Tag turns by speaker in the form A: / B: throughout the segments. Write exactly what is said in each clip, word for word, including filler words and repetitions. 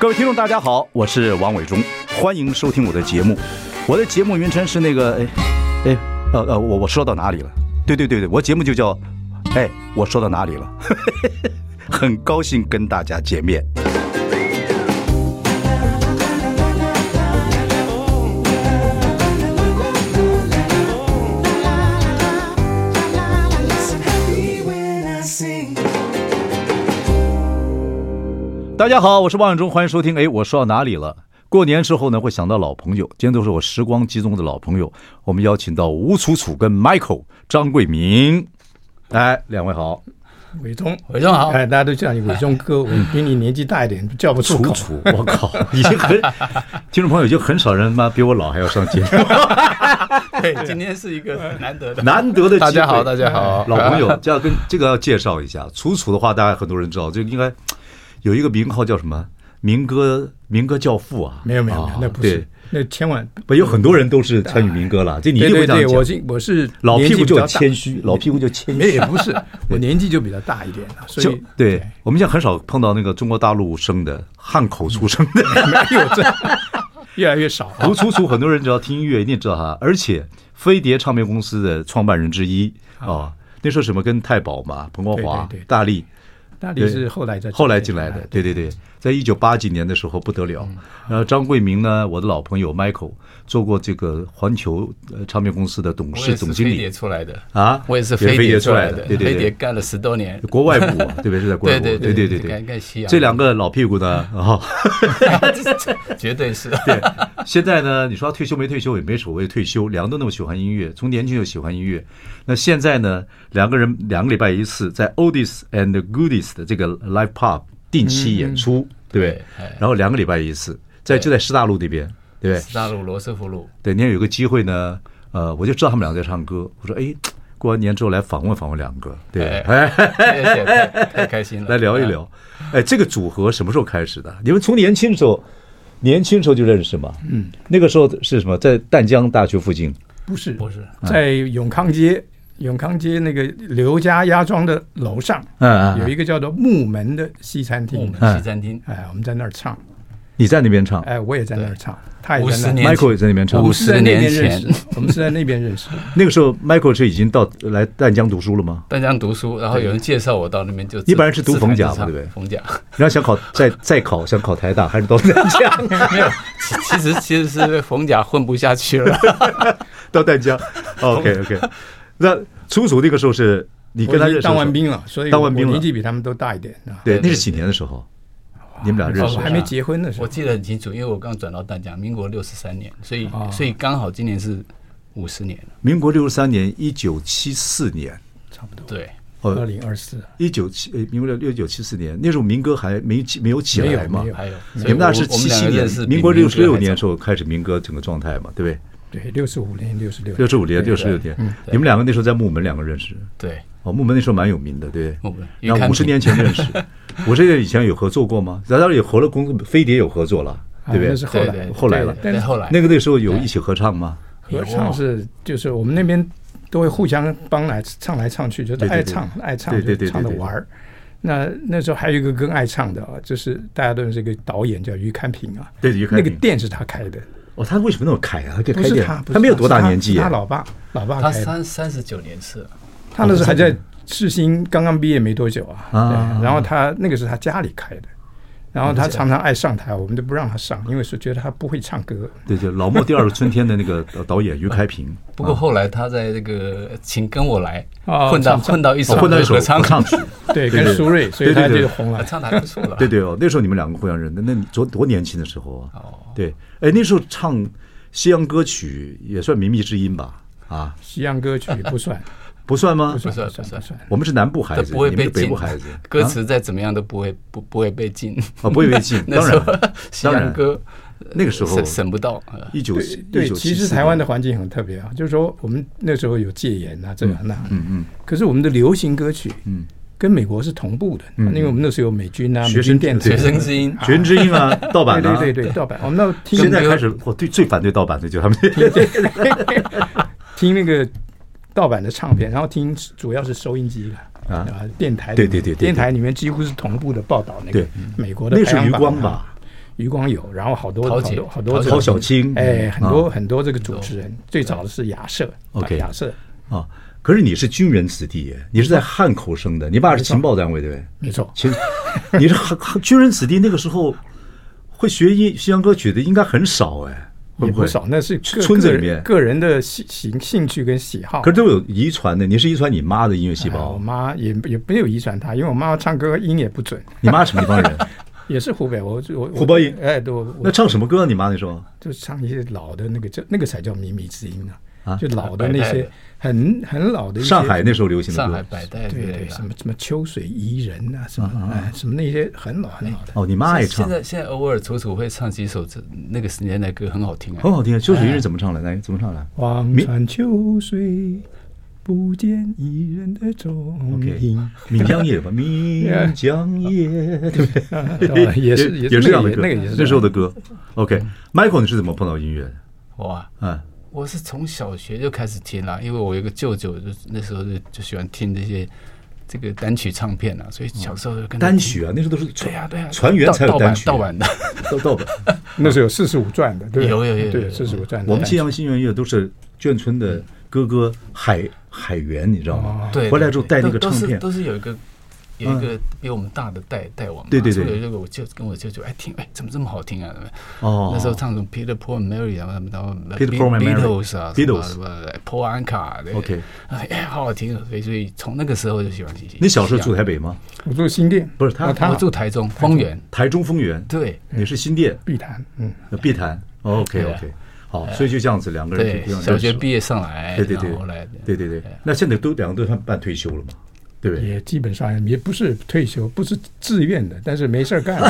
A: 各位听众大家好，我是王伟忠，欢迎收听我的节目。我的节目名称是那个哎哎呃呃我我说到哪里了？对对对对，我节目就叫哎我说到哪里了？很高兴跟大家见面。大家好，我是王永忠，欢迎收听。哎，我说到哪里了？过年之后呢，会想到老朋友，今天都是我时光机中的老朋友。我们邀请到吴楚楚跟 Michael 张贵明，哎，两位好。
B: 伟忠，
C: 伟忠好，
B: 哎，大家都叫你伟忠哥，我比你年纪大一点，叫不出口。
A: 楚楚，我靠，已经很听众朋友已经很少人妈比我老还要上节目。
C: 对，今天是一个很难得的
A: 难得的机会。
C: 大家好，大家好，
A: 老朋友，这要跟这个要介绍一下。楚楚的话，大家很多人知道，这应该有一个名号叫什么？民歌民歌教父啊？
B: 没有没有，那不是，那千万
A: 不，有很多人都是参与民歌了。这你一定会这样讲。
B: 我是我是
A: 老屁股就谦虚，老屁股就谦虚。
B: 也不是，我年纪就比较大一点了，所以
A: 对我们现在很少碰到那个中国大陆生的汉口出生的，
B: 没有这越来越少。
A: 吴楚楚很多人只要听音乐一定知道他，而且飞碟唱片公司的创办人之一啊。那时候什么跟太保嘛，彭国华、大力。
B: 大力是后来在
A: 后来进来的，对对对，在一九八几年的时候不得了。然后张贵明呢，我的老朋友 Michael 做过这个环球唱片公司的董事总经理，
C: 飞碟出来的
A: 啊，
C: 我也是飞碟出来的，
A: 对对对，
C: 飞碟干了十多年，
A: 国外部对不对？是在国外部，对对对对对对，这两个老屁股呢，啊，
C: 绝对是。
A: 对，现在呢，你说他退休没退休也没所谓退休，两个都那么喜欢音乐，从年轻就喜欢音乐。那现在呢，两个人两个礼拜一次在 Oldies and Goodies 的这个 Live Pub 定期演出，嗯、对不对？然后两个礼拜一次，在就在师大路那边，对不对？
C: 师大路罗斯福路。
A: 对，你有个机会呢，呃，我就知道他们俩在唱歌，我说，哎，过完年之后来访问访问两个，对，
C: 哎，太, 太开心了，
A: 来聊一聊。哎，这个组合什么时候开始的？你们从年轻的时候，年轻时候就认识吗？嗯，那个时候是什么？在淡江大学附近？
B: 不是，
C: 不是，
B: 在永康街。永康街那个刘家鸭庄的楼上，嗯，有一个叫做木门的西餐厅，
C: 木门西餐厅，
B: 哎，我们在那儿唱。
A: 你在那边唱？
B: 哎，我也在那儿唱，他也在
A: 那 ，Michael 也在那边唱。
C: 五十年前，
B: 我们是在那边认识。
A: 那个时候，Michael 是已经到来淡江读书了吗？
C: 淡江读书，然后有人介绍我到那边就。
A: 你本来是读逢甲嘛，对不对？
C: 逢甲，
A: 然后想考再再考，想考台大，还是到淡江？
C: 没有，其实其实是逢甲混不下去了，
A: 到淡江。OK OK， 那。楚楚那个时候是你跟他认识
B: 当完兵了，所以
A: 当完兵了，
B: 年纪比他们都大一点。
A: 对，那是几年的时候，你们俩认识？
B: 还没结婚的时候，
C: 我记得很清楚，因为我刚转到淡江，民国六十三年，所以所以刚好今年是五十年了。
A: 民国六十三年，一九七四年，
B: 差不多。
C: 对，
B: 二零二四，
A: 一九七民国六九七四年，那时候民歌还没没有起来嘛？
C: 还有，
A: 你们那是七七年，民国六十六年的时候开始民歌整个状态嘛，对不对？
B: 对，六十五年，六十六，
A: 六十五年，六十六年。你们两个那时候在木门两个认识，
C: 对，
A: 哦，木门那时候蛮有名的，对。
C: 木门，
A: 然后五十年前认识，我这个以前有合作过吗？咱当然有合了公飞碟有合作了，对不对？
B: 那是后来，
A: 后来了。
C: 但是后来
A: 那个那时候有一起合唱吗？
B: 合唱是就是我们那边都会互相帮来唱来唱去，就是爱唱爱唱就唱着玩。那那时候还有一个更爱唱的啊，就是大家都认识一个导演叫于堪平啊，
A: 对，于堪平，
B: 那个店是他开的。
A: 哦，他为什么那么开啊？他可以开店，
B: 不是他，
A: 他没有多大年纪，
B: 他老爸，老爸
C: 开的。他三三十九年次，
B: 他那时候还在世新刚刚毕业没多久啊。啊，然后他那个是他家里开的，然后他常常爱上台，我们都不让他上，因为是觉得他不会唱歌。
A: 对，就老莫第二个春天的那个导演于开平。
C: 不过后来他在这个请跟我来混到混到一首
A: 混到一首
C: 唱
A: 唱曲，
B: 对，跟苏芮，所以他就红了，
C: 唱的还不错了。
A: 对对哦，那时候你们两个互相认得，那你多多年轻的时候啊。哦，对，哎，那时候唱西洋歌曲也算靡靡之音吧？啊，
B: 西洋歌曲不算，
A: 不算吗？
B: 不算，
C: 不
B: 算，不算。
A: 我们是南部孩子，
C: 不会被禁。
A: 北部孩子，
C: 歌词再怎么样都不会不不会被禁。
A: 哦，不会被禁，当然，
C: 西洋歌
A: 那个时候
C: 省不到。
A: 一九
B: 对，其实台湾的环境很特别啊，就是说我们那时候有戒严啊，这个那，嗯嗯，可是我们的流行歌曲，嗯。跟美国是同步的，因为我们那时候有美军啊，美军电台、
C: 学生之音、
A: 学生之音啊，盗版啊，
B: 对对对，盗版。我们那听
A: 现在开始，我对最反对盗版的就是他们
B: 听那个盗版的唱片，然后听主要是收音机的啊，电台，
A: 对对对，
B: 电台里面几乎是同步的报道那个美国的
A: 那是余光吧？
B: 余光友，然后好多好多好多
A: 陶小青，
B: 哎，很多很多这个主持人，最早的是亚瑟
A: ，OK，
B: 亚瑟
A: 啊。可是你是军人子弟耶，你是在汉口生的，你爸是情报单位对不对？
B: 没错，
A: 其实你是军人子弟，那个时候会学音西洋歌曲的应该很少哎，会不会？
B: 不少，那是
A: 村子里面
B: 个人的兴兴趣跟喜好。
A: 可是都有遗传的，你是遗传你妈的音乐细胞。
B: 我妈也也没有遗传她，因为我妈唱歌音也不准。
A: 你妈什么地方人？
B: 也是湖北，我我
A: 湖北音。
B: 哎，对。
A: 那唱什么歌？你妈那时候
B: 就唱一些老的那个，这那个才叫靡靡之音啊，就老的那些。很很老的一些
A: 上海那时候流行的歌，
C: 上海百代
B: 对对，什么什么秋水伊人啊，什么哎什么那些很老很老的。
A: 哦，你妈也唱。
C: 现在现在偶尔楚楚会唱几首这那个时间的歌，很好听啊，
A: 很好听。秋水伊人怎么唱来？来怎么唱来？
B: 望穿秋水，不见伊人的踪影。
A: 岷江夜吧，岷江夜，对不对？
B: 也是
A: 也是这样的歌，
B: 那个也是
A: 那时候的歌。OK，Michael， 你是怎么碰到音乐的？
C: 我啊，
A: 嗯。
C: 我是从小学就开始听啦，因为我有个舅舅，就那时候就就喜欢听这些这个单曲唱片啊，所以小时候就跟
A: 单曲啊，那时候都是
C: 对呀对呀，
A: 船员才有单曲，
C: 盗版的，
A: 盗盗版。
B: 那时候有四十五转的，对，
C: 有有有
B: 对四十五转。
A: 我们西洋新乐都是眷村的哥哥海海员，你知道吗？
C: 对，
A: 回来之后带那个唱片，
C: 都是有一个。有一个比我们大的带带我们，
A: 对对对，
C: 有一个我舅跟我舅舅，哎听，哎怎么这么好听啊？
A: 哦，
C: 那时候唱什么 Peter Paul and Mary 啊，什么的
A: Peter Paul and
C: Beatles 啊
A: ，Beatles，Paul
C: Anka，OK， 哎好好听，所以所以从那个时候就喜欢西西。
A: 你小时候住台北吗？
B: 我住新店，
A: 不是他，
C: 我住台中丰原，
A: 台中丰原，
C: 对，
A: 你是新店
B: 碧潭，嗯，
A: 碧潭 ，OK OK，好，所以就这样子两个人
C: 对，小学毕业上来，
A: 对对对，
C: 后来
A: 对对对，那现在都两个都算半退休了嘛？对不对？
B: 也基本上也不是退休，不是自愿的，但是没事干，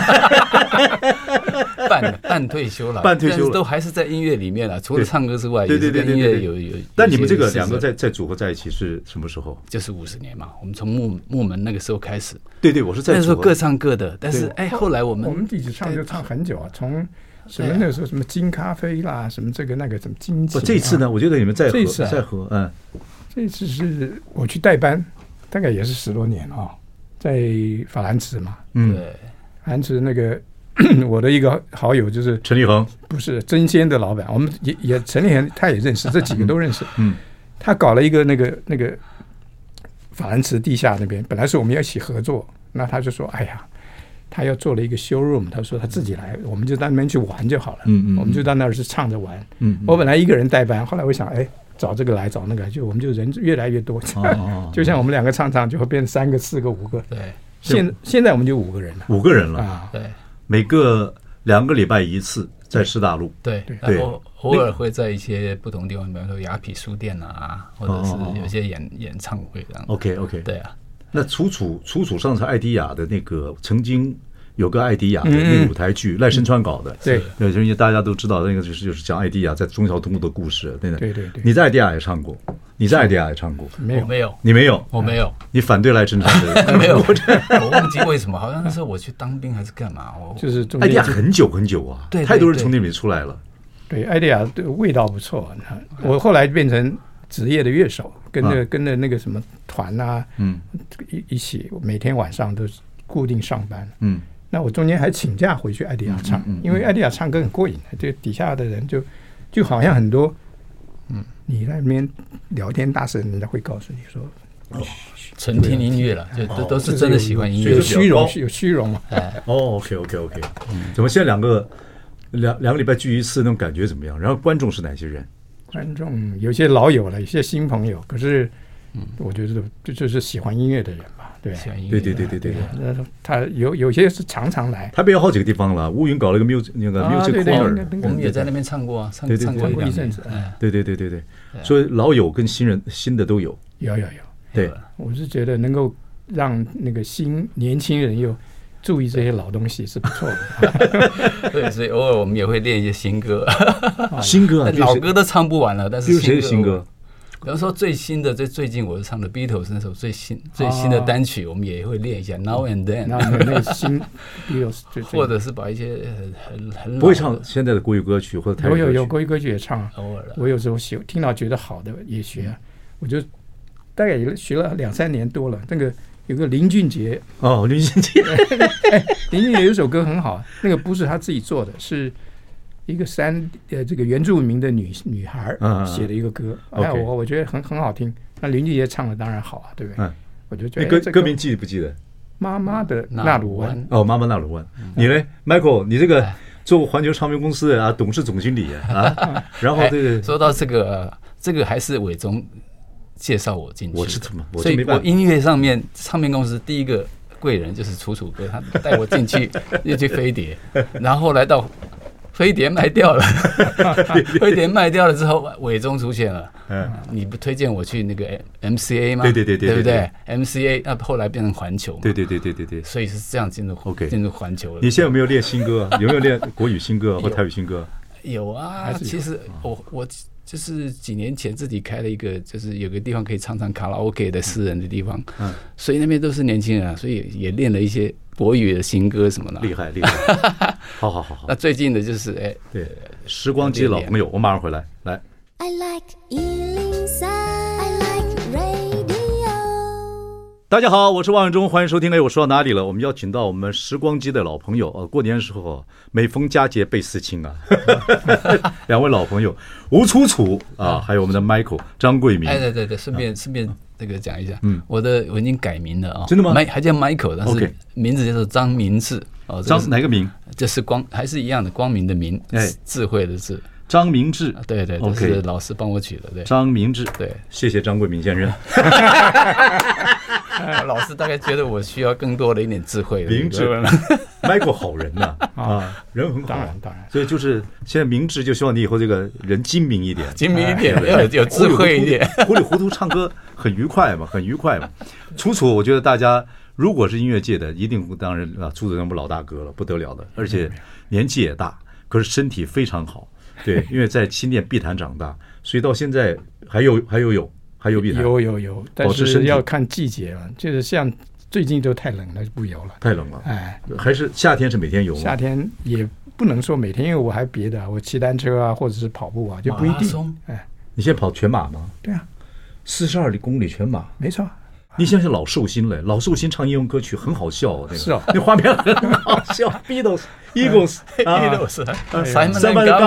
C: 半半退休了，
A: 半退休了，
C: 都还是在音乐里面了。除了唱歌之外，
A: 对对对，
C: 音乐有有。
A: 但你们这个两个在在组合在一起是什么时候？
C: 就是五十年嘛，我们从木木门那个时候开始。
A: 对对，我是在
C: 那时候各唱各的，但是哎，后来我们
B: 我们一起唱就唱很久啊，从。什么那个时候什么金咖啡啦，什么这个那个什么金琴。
A: 这次呢，我觉得你们再合再合，嗯，
B: 这次是我去代班。大概也是十多年啊，在法兰茨嘛，
A: 嗯，
B: 法兰茨那个我的一个好友就是
A: 陈立恒，
B: 不是真鲜的老板，我们也也陈立恒他也认识，这几个都认识，
A: 嗯，
B: 他搞了一个那个那个法兰茨地下那边，本来是我们要一起合作，那他就说，哎呀，他要做了一个 showroom， 他说他自己来，我们就到那边去玩就好了，
A: 嗯嗯，
B: 我们就到那儿是唱着玩，
A: 嗯，
B: 我本来一个人代班，后来我想，哎。找这个来找那个，就我们就人越来越多，
A: 哦、
B: 就像我们两个唱唱，就会变三个、四个、五个。
C: 对，
B: 现现在我们就五个人了，
A: 五个人了
B: 啊。
C: 对，
A: 每个两个礼拜一次在师大路。
C: 对对，偶偶尔会在一些不同地方，比方说雅痞书店啊，或者是有些演、哦、演唱会这样。
A: OK OK，
C: 对啊。
A: 那楚楚楚楚上次艾迪亚的那个曾经。有个艾迪亚的那个舞台剧，赖声川搞的，
B: 对
A: 对，因为大家都知道那个就是就是讲艾迪亚在忠孝东路的故事，对
B: 对对对。
A: 你在艾迪亚也唱过，你在艾迪亚也唱过，
B: 没有
C: 没有，
A: 你没有，
C: 我没有，
A: 你反对赖声川的，
C: 没有，我忘记为什么，好像那时候我去当兵还是干嘛，我
B: 就是
A: 艾迪亚很久很久啊，
C: 对，
A: 太多人从那里出来了。
B: 对，艾迪亚的味道不错，我后来变成职业的乐手，跟着跟着那个什么团啊，
A: 嗯，
B: 一一起每天晚上都固定上班，
A: 嗯。
B: 那我中间还请假回去艾迪亚唱，
A: 嗯嗯嗯、
B: 因为艾迪亚唱歌很过瘾，这底下的人就就好像很多，嗯，你在那边聊天大声，人家会告诉你说，
C: 哦，纯听音乐了，就都都是真的喜欢音乐，
B: 有虚荣，有虚荣嘛。
A: 哦 ，OK OK OK， 怎么现在两个两两个礼拜聚一次那种感觉怎么样？然后观众是哪些人？
B: 观众有些老友了，有些新朋友，可是我觉得这就是喜欢音乐的人吧。对
A: 对对对对对，
B: 他有有些是常常来。
A: 台北有好几个地方了，乌云搞了个 music 那个 music corner，
C: 我们也在那边唱过啊，唱唱过
B: 一阵子。
A: 对对对对对，所以老友跟新人新的都有。
B: 有有有，
A: 对，
B: 我是觉得能够让那个新年轻人又注意这些老东西是不错的。
C: 对，所以偶尔我们也会练一些新歌，
A: 新歌啊，
C: 老歌都唱不完了，但是
A: 谁的新歌？
C: 比方说最新的，最最近我是唱的 Beatles 那首最新最新的单曲，我们也会练一下 Now and Then。
B: 那那个新 Beatles
C: 或者是把一些很很很
A: 不会唱现在的国语歌曲或者台语歌曲。
B: 有有有国语歌曲也唱，
C: 偶尔。
B: 我有时候喜听到觉得好的也学，我就大概也学了两三年多了。那个有个林俊杰
A: 哦，林俊杰，
B: 哎，林俊杰有首歌很好，那个不是他自己做的，是一个山呃这个原住民的女女孩写的一个歌，
A: 嗯、
B: 哎，我我觉得很很好听。那林俊杰唱的当然好啊，对不对？嗯，我就觉得
A: 歌歌名记不记得？
B: 妈妈的纳鲁湾。
A: 哦，妈妈纳鲁湾。你呢 ，Michael？ 你这个做过环球唱片公司的啊，董事总经理啊，然后这个
C: 说到这个，这个还是伟忠介绍我进去，
A: 我是怎么，
C: 所以我音乐上面唱片公司第一个贵人就是楚楚哥，他带我进去又去飞碟，然后后来到飞碟卖掉了，飞碟卖掉了之后，伟忠出现了。嗯，你不推荐我去那个 M C A 吗？
A: 对对对对，
C: 对不对 ？M C A 那后来变成环球，
A: 对对对对对对，
C: 所以是这样进入 OK 进入环球了。
A: 你现在有没有练新歌？有没有练国语新歌或台语新歌？
C: 有啊，其实我我就是几年前自己开了一个，就是有个地方可以唱唱卡拉 OK 的私人的地方，嗯，所以那边都是年轻人啊，所以也练了一些国语的新歌什么的，
A: 厉害厉害，好好好好。
C: 那最近的就是哎，
A: 对，时光机老朋友，我马上回来，来。I like 一零三 I like radio。大家好，我是王永忠，欢迎收听。哎，我说到哪里了？我们邀请到我们时光机的老朋友啊，过年的时候每逢佳节倍思亲啊，两位老朋友吴楚楚啊，还有我们的 Michael 张贵民。
C: 哎，对对对，顺便顺便这个讲一下，嗯，我的我已经改名了啊，
A: 真的吗？
C: 还叫 Michael， 但是名字叫做张明志哦，
A: 张哪个明？
C: 这是光还是一样的光明的明，哎，智慧的智。
A: 张明志，
C: 对对，这是老师帮我取的，对。
A: 张明志，
C: 对，
A: 谢谢张贵民先生。
C: 老师大概觉得我需要更多的一点智慧。
A: 明志 ，Michael 好人呐，啊，人很好，
B: 当然当然。
A: 所以就是现在明志就希望你以后这个人精明一点，
C: 精明一点，要有智慧一点。
A: 糊里糊涂唱歌很愉快嘛，很愉快嘛。楚楚，我觉得大家如果是音乐界的，一定当然啊，楚楚那不老大哥了，不得了的，而且年纪也大，可是身体非常好。对，因为在新店碧潭长大，所以到现在还有还有有还有碧潭，
B: 有有有，但是要看季节了。就是像最近就太冷了，就不游了。
A: 太冷了，
B: 哎，
A: 还是夏天是每天游吗？
B: 夏天也不能说每天，因为我还别的，我骑单车啊，或者是跑步啊，就不一定。哎，
A: 你现在跑全马吗？
B: 对啊，
A: 四十二公里全马，
B: 没错。
A: 你像是老寿星嘞，老寿星唱英文歌曲很好笑哦，那个
B: 是哦，
A: 那画面很好笑。Beatles、Eagles、Simon and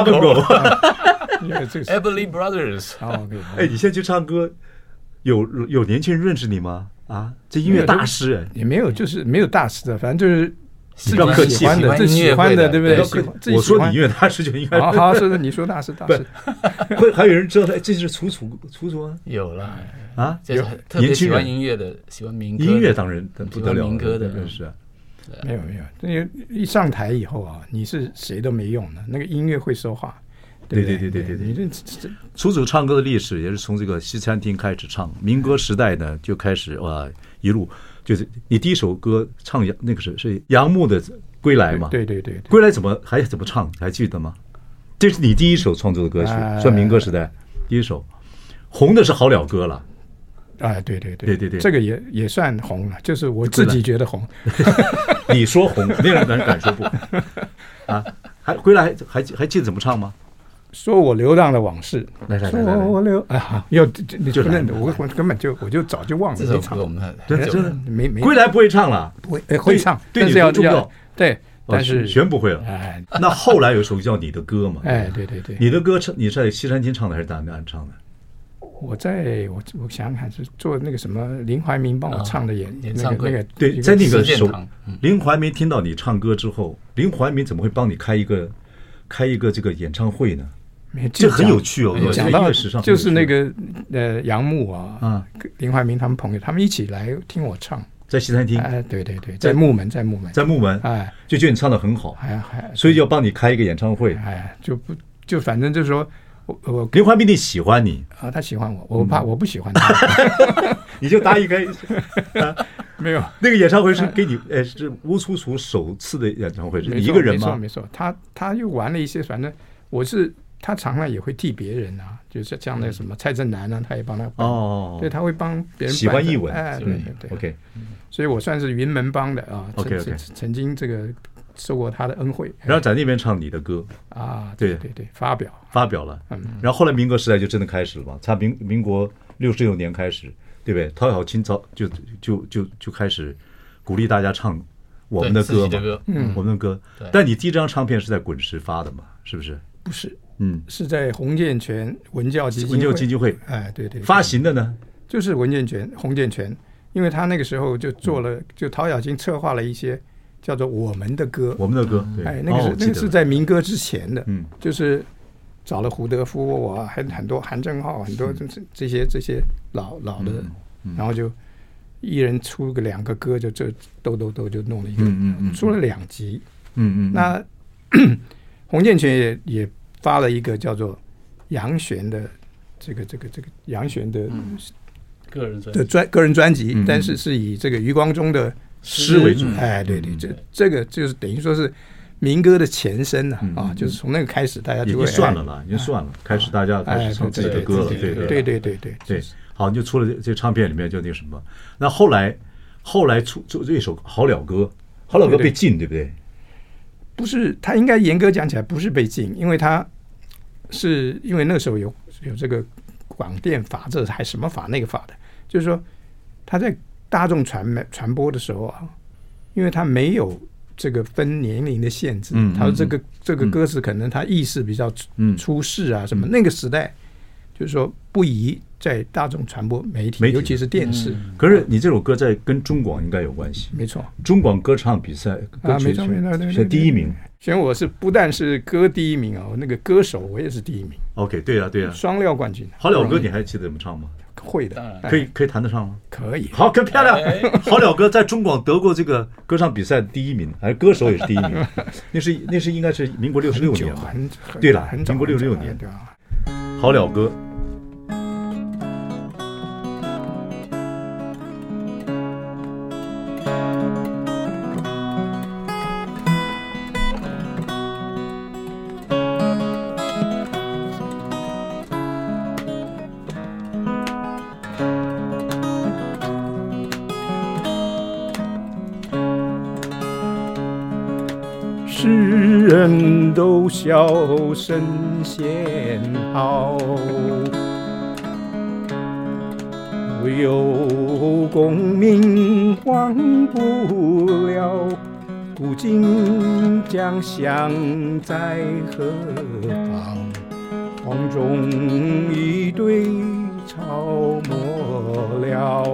C: Garfunkel、Everly Brothers。
A: 哎，你现在去唱歌，有有年轻人认识你吗？啊，这音乐大师哎，
B: 也没有，就是没有大师的，反正就是
A: 不要客气，
B: 喜欢的，最喜欢的，对不对？
A: 我说你音乐大师就应该。
B: 好好，是你说大师大师。
A: 会还有人知道他这是楚楚楚楚啊？
C: 有了
A: 啊，
C: 就是特别喜欢音乐的，喜欢民歌。
A: 音乐当然不得了，
C: 民歌的
A: 是。
B: 没有没有，那一上台以后啊，你是谁都没用的，那个音乐会说话。
A: 对对对对对对，你这楚楚唱歌的历史也是从这个西餐厅开始唱，民歌时代呢就开始哇一路就是你第一首歌唱那个是是杨牧的《归来》嘛？
B: 对对对，
A: 归来怎么还怎么唱？还记得吗？这是你第一首创作的歌曲，算民歌时代第一首，红的是好了歌了。
B: 哎，对对对
A: 对对对，
B: 这个也也算红了，就是我自己觉得红。
A: 你说红，没有人敢说不。啊，还归来还还记得怎么唱吗？
B: 说我流浪的往事，
A: 来来来来，
B: 说我流啊，要你就认得我，我根本就我就早就忘了
C: 这首歌，我们
A: 真的
B: 没没
A: 归来不会唱了，
B: 不会会唱，
A: 但是要重要
B: 对，但是
A: 全不会了。哎，那后来有一首叫你的歌嘛？
B: 哎，对对对，
A: 你的歌唱你在西餐厅唱的还是大安唱的？
B: 我在我我想想看是做那个什么林怀民帮我唱的演
C: 演唱会，
B: 那个
A: 对，在那个首林怀民听到你唱歌之后，林怀民怎么会帮你开一个开一个这个演唱会呢？这很有趣哦，
B: 讲到就是那个呃杨牧啊，啊林怀民他们朋友，他们一起来听我唱，
A: 在西餐厅，
B: 哎，对对对，在木门，在木门，
A: 在木门，哎，就觉得你唱得很好，
B: 哎还
A: 所以要帮你开一个演唱会，
B: 哎，就不就反正就是说。我我
A: 林怀民你喜欢你
B: 啊，他喜欢我，我怕我不喜欢他，
A: 你就答应开。
B: 没有
A: 那个演唱会是给你，呃，是吴楚楚首次的演唱会，是一个人吗？
B: 没错没错，他他又玩了一些，反正我是他常常也会替别人啊，就是像那什么蔡振南啊，他也帮他
A: 哦，
B: 对，他会帮别人
A: 喜欢艺文，
B: 哎，对对对
A: ，OK，
B: 所以我算是云门帮的啊
A: ，OK OK，
B: 曾经这个。受过他的恩惠，
A: 然后在那边唱你的歌
B: 啊，对对对，发表
A: 发表了，嗯，然后后来民国时代就真的开始了嘛，从民民国六十六年开始对不对？陶小清早就就就就开始鼓励大家唱我们的歌嘛，
C: 歌
A: 嗯，我们的歌。但你第一张唱片是在滚石发的嘛？是不是？
B: 不是，
A: 嗯，
B: 是在洪建全文教基金会
A: 文教基金会，
B: 哎，对 对, 对，
A: 发行的呢，
B: 就是文建全、洪建全，因为他那个时候就做了，就陶小清策划了一些叫做我们的歌，
A: 我们的歌，对，
B: 哎，那个是、哦、那个是在民歌之前的，
A: 嗯，
B: 就是找了胡德夫我啊，很很多韩正浩，很多这这些这些老老的、嗯嗯，然后就一人出个两个歌，就这都都都就弄了一个，嗯嗯嗯，出了两集，
A: 嗯嗯，
B: 那洪建全也也发了一个叫做杨璇的这个这个这个杨璇的、嗯、
C: 个人
B: 的专个人专辑、嗯，但是是以这个余光中的
A: 诗为主，
B: 哎，对对，这这个就是等于说是民歌的前身了、嗯、啊，就是从那个开始，大家就会
A: 已经算了啦，已经算了，开始大家开始唱自己的歌了，对对
B: 对对对对对
A: 对。好，你就出了这这唱片里面就那个什么，那后来后来出出这首《好了歌》，《好了歌》被禁，对不对？
B: 不是，他应该严格讲起来不是被禁，因为他是因为那时候有有这个广电法，这还什么法那个法的，就是说他在大众传传播的时候啊，因为他没有这个分年龄的限制，嗯、他说这个、嗯、这个歌词可能他意识比较出世啊、嗯、什么，那个时代就是说不宜在大众传播媒体，媒体尤其是电视、嗯。
A: 可是你这首歌在跟中广应该有关系，
B: 没错。
A: 中广歌唱比赛
B: 啊，没错没错，
A: 是第一名。
B: 选我是不但是歌第一名啊，那个歌手我也是第一名。
A: OK， 对啊对啊，
B: 双料冠军。
A: 好了歌你还记得怎么唱吗？
B: 会的，
A: 可以可以弹得上吗？
B: 可以。
A: 好，更漂亮。好了歌在中广得过这个歌唱比赛的第一名，还是歌手也是第一名。那是那是应该是民国六十六年吧？对了，民国六十六年。
B: 对吧？
A: 好了歌。
B: 世人都笑神仙好，唯有功名忘不了。古今将相在何方？黄钟一对草没了。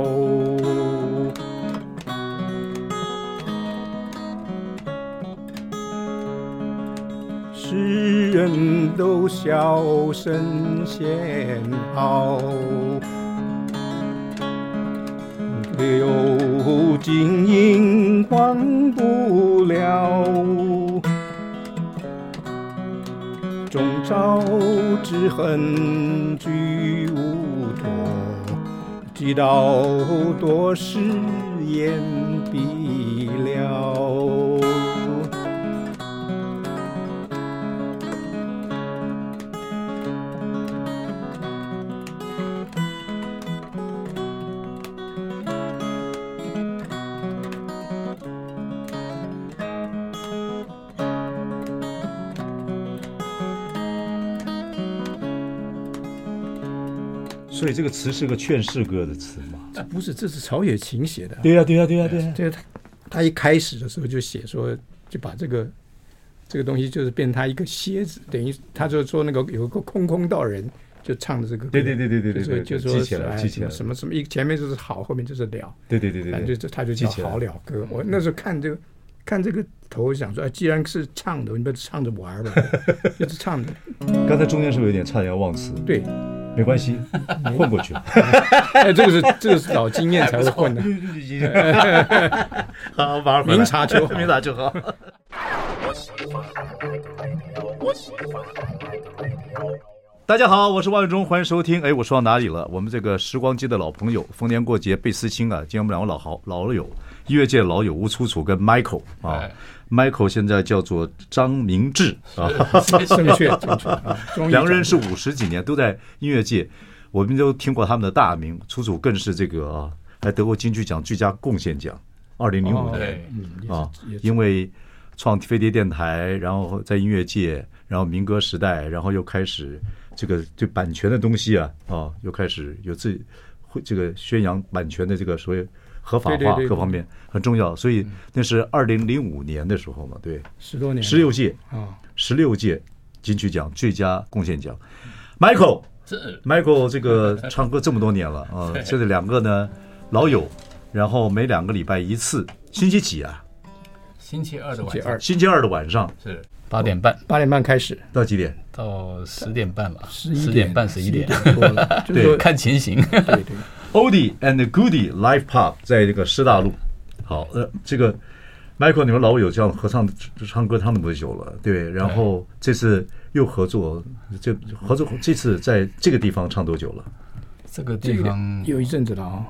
B: 世人都笑神仙好，唯有金银换不了。终朝之恨俱无托，几道多时言毕了。
A: 所以这个词是个劝世歌的词嘛？
B: 这不是，这是曹雪芹写的。
A: 对呀、啊，对呀、啊，对呀、啊，对呀、啊。
B: 这个他他一开始的时候就写说，就把这个这个东西就是变他一个蝎子，等于他就说那个有个空空道人就唱的这个歌。
A: 对对对对对对对，
B: 就说
A: 记起来，记起来，
B: 什么什么一前面就是好，后面就是了。
A: 对对对对，
B: 反正就他就叫好了歌。我那时候看这个看这个头想说，哎，既然是唱的，你不唱着玩吧，就是唱的。
A: 刚才中间是不是有点差点要忘词？
B: 对。
A: 没关系，混过去了。
B: 哎，这个是这个是老经验才会混的。
A: 好，马上回来。
B: 明察秋毫，
A: 明察秋毫。大家好，我是万永忠，欢迎收听。哎，我说到哪里了？我们这个时光机的老朋友，逢年过节倍思亲啊！今天我们两个老好老友，音乐界的老友吴楚楚跟 Michael 啊。Michael 现在叫做张明志啊，
B: 正确正确。
A: 两人是五十几年都在音乐界，我们都听过他们的大名。楚楚更是这个啊，还得过金曲奖最佳贡献奖，二零零五年啊，因为创飞碟电台，然后在音乐界，然后民歌时代，然后又开始这个对版权的东西啊啊，又开始有自己会这个宣扬版权的这个所谓合法化
B: 对对对对
A: 各方面很重要，所以那是二零零五年的时候嘛，对，
B: 十多年，
A: 十六届
B: 啊，
A: 十六届金曲奖最佳贡献奖 ，Michael。Michael 这个唱歌这么多年了啊，现在两个呢老友，然后每两个礼拜一次，星期几啊？
C: 星期二的晚
B: 星期二
C: 上
A: 星期二的晚上
C: 是八点半
B: 八点半开始，
A: 到几点？
C: 到十点半吧，
B: 十
C: 十点半十一点，
B: 多了，就是
A: 对
B: 说
C: 看情形。
B: 对对，
A: Oldie and Goodie Live Pop 在这个师大路。好，呃，这个 Michael 你们老友这样合唱唱歌唱那么久了，对，然后这次又合作，这合作这次在这个地方唱多久了？
C: 这个
B: 这个
C: 地方
B: 有一阵子了啊，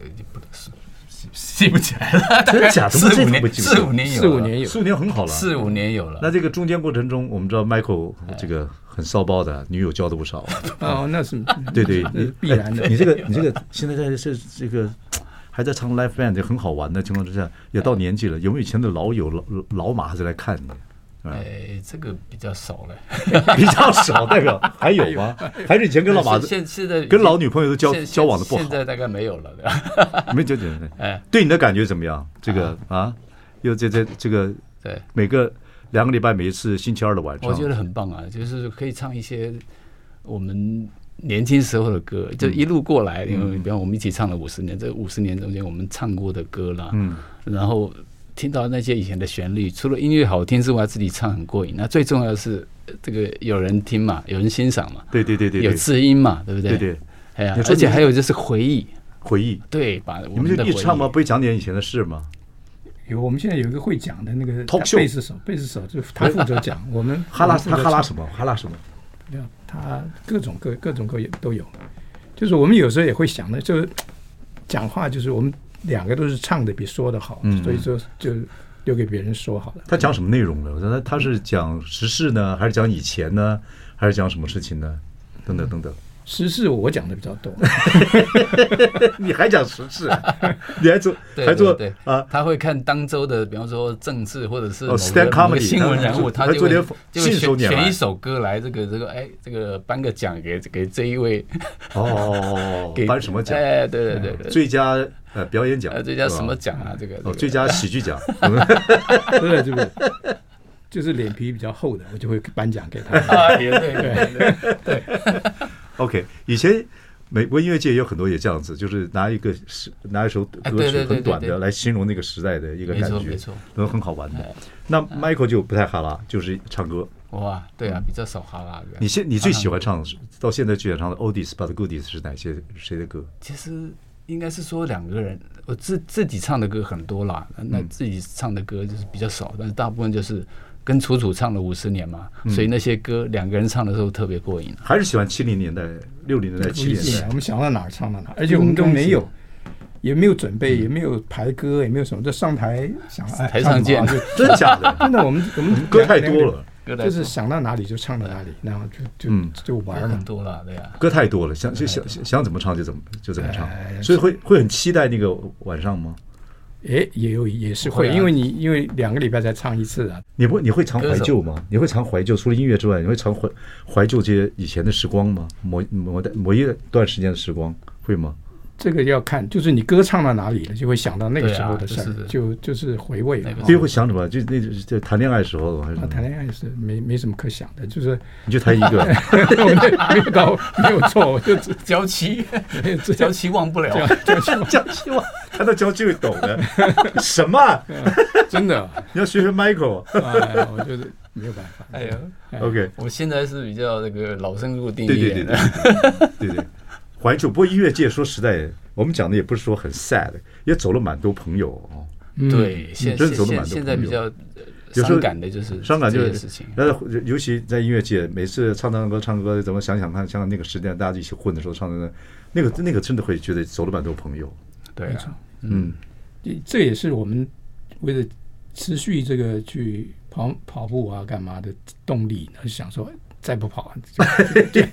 C: 记不起来了，
A: 真的假的？
C: 四五年，
A: 这怎么记不起来
C: 四五年有了，
B: 四五年有，
A: 四五年很好了，
C: 四五年有了。
A: 那这个中间过程中，我们知道 Michael 这个很骚包的，女友交的不少。
B: 哦，那是
A: 对对，
B: 那是必然的
A: 哎。你这个你这个现在在是这个还在唱 live band 很好玩的情况之下，也到年纪了，有没有以前的老友老老马还是来看你？
C: 哎，这个比较少了，
A: 比较少，代表还有吗？还是以前跟老马
C: 现现在
A: 跟老女朋友都交
C: 现
A: 交往的不好？
C: 现在大概没有了，对吧？
A: 没就就
C: 哎，
A: 对你的感觉怎么样？这个啊，又这这这个
C: 对，
A: 每个两个礼拜每一次星期二的晚上，
C: 我觉得很棒啊，就是可以唱一些我们年轻时候的歌，就一路过来，因为比方我们一起唱了五十年，这五十年中间我们唱过的歌啦，
A: 嗯，
C: 然后听到那些以前的旋律，除了音乐好听之外，自己唱很过瘾。那最重要的是这个有人听嘛，有人欣赏嘛，
A: 对对对对，
C: 有知音嘛，对不对？
A: 对对，
C: 哎呀，而且还有就是回忆，
A: 回忆，
C: 对，把我
A: 你们就
C: 们的回忆
A: 一唱吗？不会讲点以前的事吗？
B: 有，我们现在有一个会讲的那个
A: Talk show
B: 贝斯手，贝斯手就是他负责讲，我们
A: 哈拉他哈拉
B: 么？
A: 什么？哈拉什么？
B: 没有，他各种各各种各有都有，就是我们有时候也会想的，就是讲话，就是我们两个都是唱的比说的好，
A: 嗯
B: 所以说就留给别人说好了。
A: 他讲什么内容呢？我说他他是讲时事呢，还是讲以前呢，还是讲什么事情呢？等等等等。
B: 时事我讲的比较多，
A: 你还讲时事？你还做
C: 对
A: 还做
C: 对对
A: 啊？
C: 他会看当周的，比方说政治或者是
A: 哦
C: 某
A: stand
C: 个某个
A: comedy，
C: 新闻人物，他就会
A: 他做点
C: 就会
A: 信手拈来
C: 选选一首歌来，这个这个哎，这个颁个奖给给这一位
A: 哦，
C: 给
A: 颁什么奖？
C: 哎，对对对对，
A: 最佳呃表演奖
C: 呃，，最佳什么奖啊？这个
A: 哦，最佳喜剧奖。
B: 对对对，就是脸皮比较厚的，我就会颁奖给他。
C: 啊，也对对对对，
A: OK， 以前美国音乐界有很多也这样子，就是拿一个是拿一首歌曲
C: 哎对对对
A: 很短
C: 对对
A: 的来形容那个时代的一个感觉
C: 没错没，错。
A: 都很好玩的
C: 哎。
A: 那 Michael 就不太哈拉，就是唱歌。
C: 哇，对啊，比较少哈拉的。
A: 你现你最喜欢唱到现在最喜欢唱的 Oldies but Goodies 是哪些谁的歌？
C: 其实应该是说两个人，我自自己唱的歌很多啦，那
A: 嗯
C: 自己唱的歌就是比较少，但是大部分就是跟楚楚唱了五十年嘛，
A: 嗯
C: 所以那些歌两个人唱的时候特别过瘾。
A: 还是喜欢七零年代、六零年代、七零年代
B: 不一定啊，我们想到哪儿唱到哪儿，而且我们都没有，也没有准备，也没有排歌，也没有什么，就上台想哎
C: 台上见
B: 唱什么就
A: 真的假的？
B: 真的，我们我们
A: 歌太多了，
C: 歌太多
B: 就是想到哪里就唱到哪里，然后就就
A: 嗯
B: 就玩嘛
C: 歌很。多啦，对啊。
A: 歌太多了，想就想想想怎么唱就怎么就怎么唱
B: 哎，
A: 所以会会很期待那个晚上吗？
B: 哎，也有也是会，
C: 会啊
B: 因为你因为两个礼拜才唱一次啊，
A: 你不你会常怀旧吗？你会常怀旧？除了音乐之外，你会常怀怀旧这些以前的时光吗？某某某一段时间的时光会吗？
B: 这个要看，就是你歌唱到哪里了，就会想到那个时候的事儿
C: 对啊就是，
B: 就就是回味了
C: 那个。
A: 比如会想什么？就那就谈恋爱的时候还是什
B: 啊，
A: 么？
B: 谈恋爱是没没什么可想的，就是
A: 你就谈一个，
B: 我没没有搞没有错，我就只
C: 娇妻，
B: 没有这
C: 娇妻忘不了。
A: 交期望，谈到交际会懂的。什么？
B: 真的，
A: 你要学学 Michael。
B: 哎，我就是没有办法。
C: 哎呀，
A: OK，
C: 我现在是比较那个老生入定
A: 对对对
C: 一点的。
A: 对对对，怀旧。不过音乐界说实在，我们讲的也不是说很 sad，也走了蛮多朋友哦。
B: 嗯，
C: 对，现
A: 真走了蛮多
C: 现现在
A: 朋友
C: 比较呃
A: 有时候
C: 伤感的就是
A: 伤感就是
C: 这些事情。
A: 但是尤其在音乐界，每次唱唱歌唱歌，怎么想想看，想想那个时代，大家一起混的时候唱的那个那个真的会觉得走了蛮多朋友。
C: 对
B: 没错
C: 啊，
A: 嗯，
B: 这也是我们为了持续这个去跑跑步啊干嘛的动力，就想说再不跑，就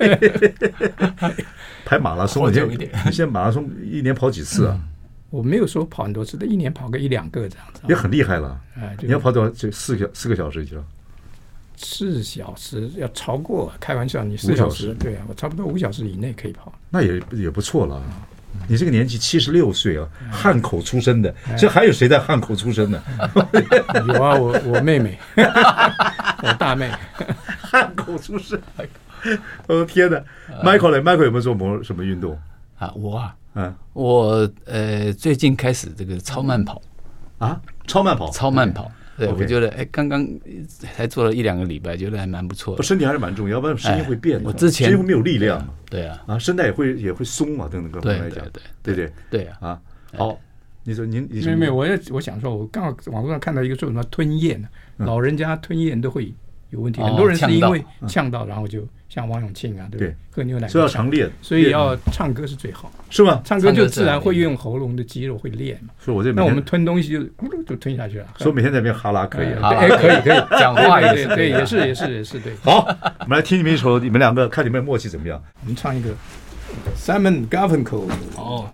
A: 排马拉松，你现
C: 活久一点
A: 你现在马拉松一年跑几次啊？
B: 我没有说跑很多次，一年跑个一两个这样子啊。
A: 也很厉害了。
B: 哎，就
A: 你要跑多少？就四个四个小时以上。
B: 四小时要超过，开玩笑，你四
A: 五小时
B: 小时，对啊，我差不多五小时以内可以跑。
A: 那也也不错了。 你这个年纪七十六岁啊，汉口出生的，这还有谁在汉口出生的？
B: 有啊，我我妹妹，我大妹，
A: 汉口出生。我的天哪 ！Michael 呢 ？Michael 有没有做某什么运动
C: 啊？我啊，
A: 嗯，
C: 我呃最近开始这个超慢跑
A: 啊，超慢跑，
C: 超慢跑。对，
A: okay.
C: 我觉得哎，刚刚才做了一两个礼拜，觉得还蛮不错的。
A: 身体还是蛮重要，要不然声音会变。
C: 我之前
A: 声音会没有力量嘛。
C: 对啊，
A: 啊，声带也会也会松啊，等等各方面来讲，
C: 对
A: 对对
C: 对啊。
A: 啊，好，你说您，
B: 没有没有，我我想说，我刚好网络上看到一个说什么吞咽，老人家吞咽都会有问题，很多人是因为呛到，然后就像王永庆啊，对不对？喝牛奶，
A: 所以要常练，
B: 所以要唱歌是最好，
A: 是吗？
B: 唱歌就自然会用喉咙的肌肉会练嘛。
A: 所以我这
B: 那我们吞东西就咕噜就吞下去了。
A: 所以每天在那边哈拉可以，
B: 哎，可以可以，
C: 讲话也是
B: 对，也是也是也是对。
A: 好，我们来听你们一首，你们两个看你们的默契怎么样？
B: 我们唱一个 Simon Garfunkel。
C: 哦。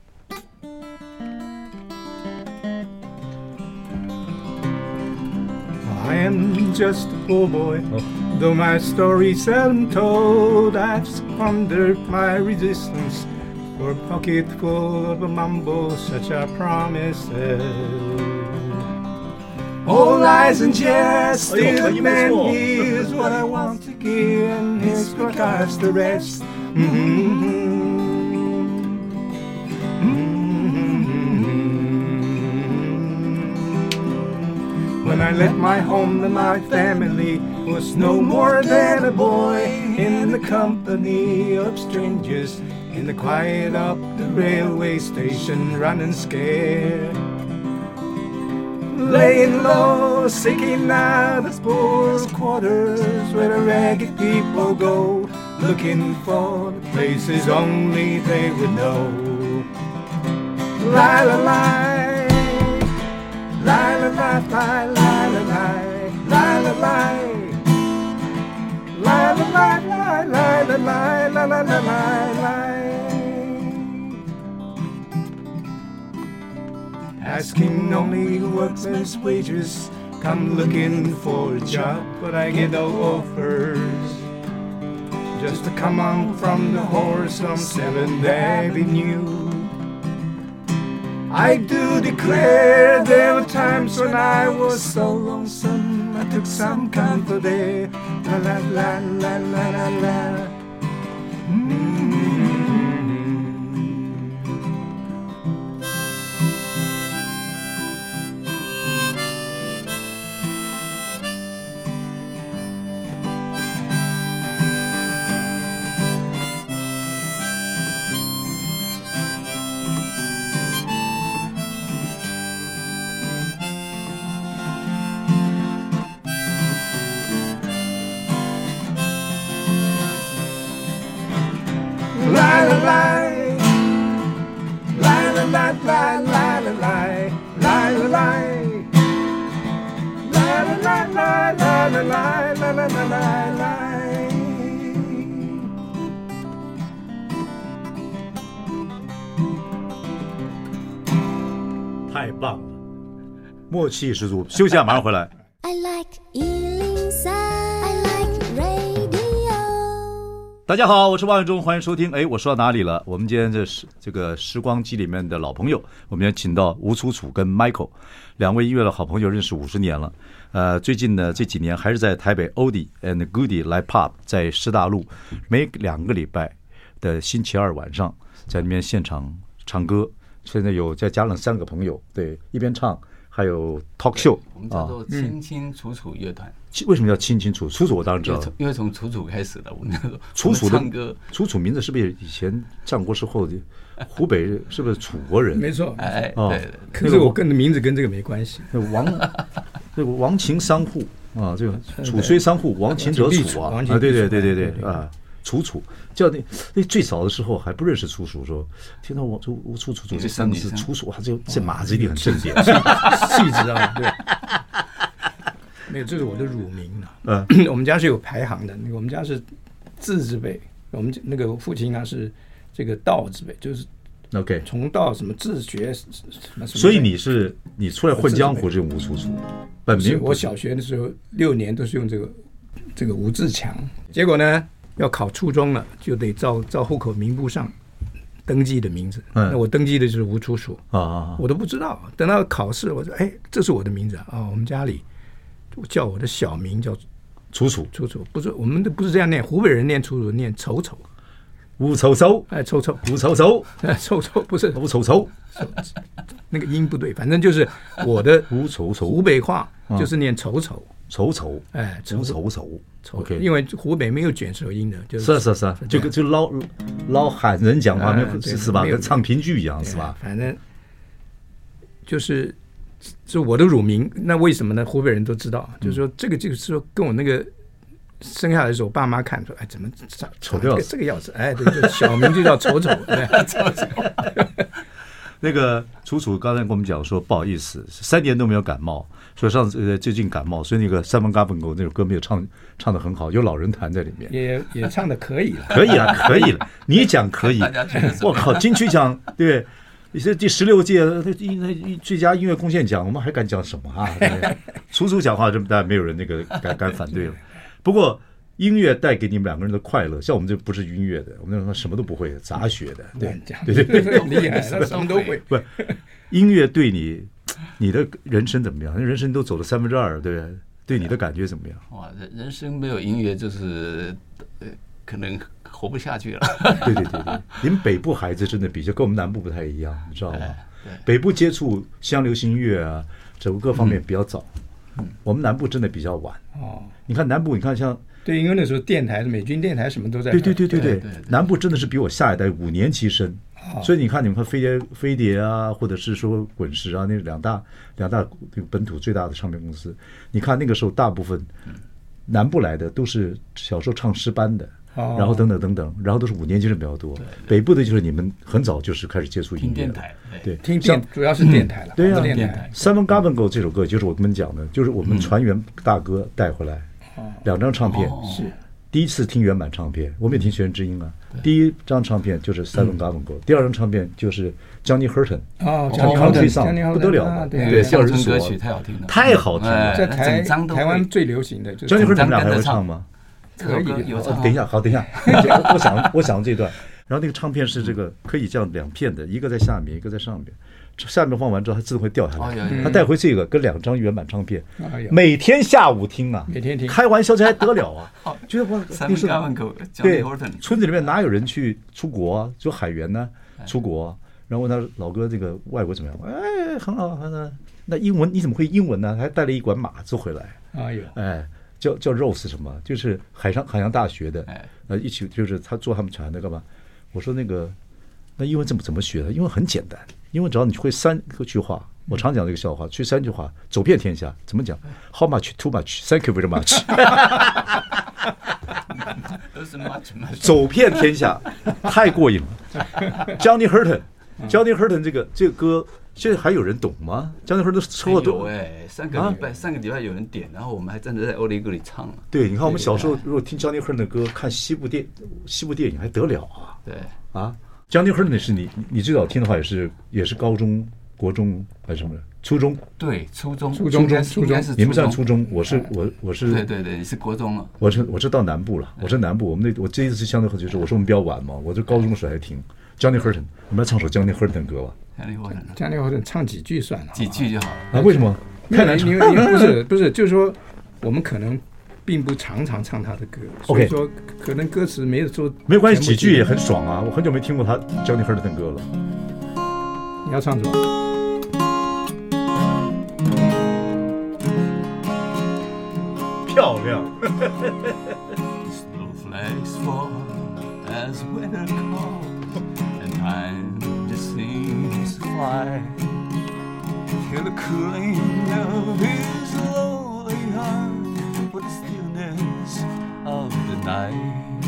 B: I am just a poor boy, though my story seldom told. I've squandered my resistance for a pocket full of a mumble, such are promises. All lies and jest, still man hears what I want to give, and his regards the rest. Mm-hmm. When I left my home and my family was no more than a boy in the company of strangers in the quiet of the railway station, running scared, laying low, seeking out the poor's quarters where the ragged people go, looking for the places only they would know. La la la. La la la la la la la la la la la la la la la la la la la la. Asking only workman's wages, come looking for a job, but I get no offers. Just to come on from the horse on Seventh Avenue. I do declare there were times when I was so lonesome, I took some comfort there. La la la la la la la. Mm-hmm. La la la, la la la la la la la, la la la, la la la la la la la la la la la.
A: 太棒了，默契十足。休息一下，马上回来。
D: I like 一零三 I like radio。
A: 大家好，我是王永忠，欢迎收听。哎，我说到哪里了？我们今天这是这个时光机里面的老朋友，我们今天请到吴楚楚跟 Michael 两位音乐的好朋友，认识五十年了。呃，最近呢这几年还是在台北 Oldie and Goodie Live Pub， 在师大路，每两个礼拜的星期二晚上在那边现场唱歌。现在有再加上三个朋友，对，一边唱还有 talk show，
C: 我们叫做清清楚楚乐团。
A: 为什么叫清清楚楚楚？我当然知道，
C: 因为从楚楚开始的。我们
A: 楚楚的
C: 唱歌，
A: 楚楚名字是不是以前战国时候的湖北是不是楚国人？
B: 没错，
C: 哎，
A: 哦、
C: 对对。
B: 可是我跟的名字跟这个没关系。
A: 王这个王秦商户啊，这个楚虽商户，亡秦者楚啊，啊，对对对对对啊。楚楚叫那那最早的时候还不认识楚楚，说听到我楚楚楚楚这三个字，楚楚，这这码子一定很正点，
B: 气质啊，对。没有，这是我的乳名了。嗯，我们家是有排行的，那个我们家是字字辈，我们那个父亲啊是这个道字辈，就是
A: OK
B: 从道什么自学什么。
A: 所以你是你出来混江湖这种吴楚楚，本名
B: 我小学的时候六年都是用这个这个吴自强，结果呢。要考初中了，就得照照户口名簿上登记的名字，
A: 嗯
B: 那我登记的就是吴楚楚
A: 啊啊，
B: 我都不知道。等到考试，我说：“哎，这是我的名字啊！”哦，我们家里叫我的小名叫
A: 楚楚，
B: 楚楚，不是我们的不是这样念，湖北人念楚楚念丑丑，
A: 吴丑丑，
B: 哎，丑丑，
A: 吴丑丑，
B: 哎，丑丑不是
A: 吴丑丑，
B: 那个音不对，反正就是我的
A: 吴丑丑，
B: 湖北话就是念丑丑，
A: 丑丑，
B: 哎，
A: 吴
B: 丑
A: 丑丑
B: 丑，
A: ，OK，
B: 因为湖北没有卷舌音的，就是
A: 是是是，就跟就老老汉人讲话，
B: 哎
A: 没有是是吧？
B: 没有
A: 跟唱评剧一样是吧？
B: 反正就是是我的乳名，那为什么呢？湖北人都知道，就是说这个就是说跟我那个生下来的时候，爸妈看说，哎，怎么长
A: 丑的要死
B: 这个样子？哎，对，就小名就叫丑丑，对，
C: 丑丑。
A: 那个楚楚刚才跟我们讲说，不好意思，三年都没有感冒，说上次呃最近感冒，所以那个《三文嘎本狗》那首歌没有唱唱得很好，有老人弹在里面。
B: 也也唱的可以了。
A: 可以了，可以了，你讲可以
C: 大家觉得怎么样。
A: 我靠，金曲奖对，你是第十六届音最佳音乐贡献奖，我们还敢讲什么啊？对不对楚楚讲话，这当然没有人那个敢敢反对了。不过音乐带给你们两个人的快乐，像我们这不是音乐的，我们那什么都不会，杂学的，对对对对，
B: 厉害，他什么都会。
A: 不，音乐对你，你的人生怎么样？人生都走了三分之二，对不对？对你的感觉怎么样？
C: 哇，人人生没有音乐就是呃，可能活不下去了。
A: 对对对对，你们北部孩子真的比较跟我们南部不太一样，你知道吗？
C: 对
A: 北部接触乡流行音乐啊，整个各方面比较早，我们南部真的比较晚。
B: 哦，
A: 你看南部，你看像。
B: 对，因为那时候电台、美军电台什么都在。
A: 对对对对对
C: 对，
A: 南部真的是比我下一代五年级生，所以你看，你们看飞碟、飞碟啊，或者是说滚石啊，那两大两大这个本土最大的唱片公司，你看那个时候大部分南部来的都是小时候唱诗班的，然后等等等等，然后都是五年级生比较多。北部的就是你们很早就是开始接触音乐，
C: 听电台，
A: 对，
B: 听电主要是电台了，
A: 对呀，
B: 电台。
A: Simon Garfunkel 这首歌就是我跟你们讲的，就是我们船员大哥带回来两张唱片
B: 是。
A: 第一次听原版唱片，我们也听《学人之音》啊。第一张唱片就是 Simon Garfunkel，第二张唱片就是 Johnny Hurton，
B: 哦
A: ，Johnny Country Song 不得了的，
B: 对
A: 对，叫人
C: 歌曲太好听了，
A: 太好听了，
B: 在台台湾最流行的就是
A: Johnny Hurton，你们俩还会唱吗？
B: 可以，
C: 有唱。
A: 等一下，好，等一下，我想我想这段，然后那个唱片是这个可以这样两片的，一个在下面，一个在上面。下面放完之后，它自动会掉下来。他带回这个跟两张原版唱片，每天下午听啊，
B: 每天听，
A: 开玩笑这还得了啊？觉得我
C: 那时候
A: 对村子里面哪有人去出国啊？就海员呢，出国，然后问他老哥这个外国怎么样？哎，很好，很好。那英文你怎么会英文呢？还带了一管马子回来。
B: 哎呦，
A: 哎，叫叫 Rose 什么？就是海上海洋大学的，呃，一起就是他坐他们船的干嘛？我说那个。那英文怎么怎么学的？英文很简单，因为只要你会三个句话，我常讲这个笑话，去三句话，走遍天下。怎么讲 ？How much? Too much? Thank you very much 。走遍天下，太过瘾了。Johnny Hurton，Johnny Hurton 这个这个歌，现在还有人懂吗？Johnny Hurton 车祸都
C: 哎，上个礼拜上个礼拜有人点，然后我们还站着在欧力哥里唱了。
A: 对，你看我们小时候如果听 Johnny Hurton 的歌，看西部电西部电影还得了啊？
C: 对
A: 啊。Johnny Hurton 是你你最早听的话也是也是高中国中还是什么初中？
C: 对，初中
B: 初中
C: 初中是
A: 你们算初中，我是我我是
C: 对对对，你是国中了。
A: 我是我是到南部了，我是南部。我们那我这一次相对就是我说我们比较晚嘛，我这高中的时候还听 Johnny Hurton， 我们来唱首 Johnny Hurton 歌吧。
C: Johnny
B: Hurton，Johnny Hurton 唱几句算了，
C: 几句就好了。
A: 啊？为什么？太难唱？
B: 因为因为不是不是，就是说我们可能。并不常常唱他的歌，所以说可能歌词没有说
A: 没有关系，几句也很爽啊！我很久没听过他 Johnny Hurton 的歌了。
B: 你要唱什么？
A: 漂亮。
C: For the stillness of the night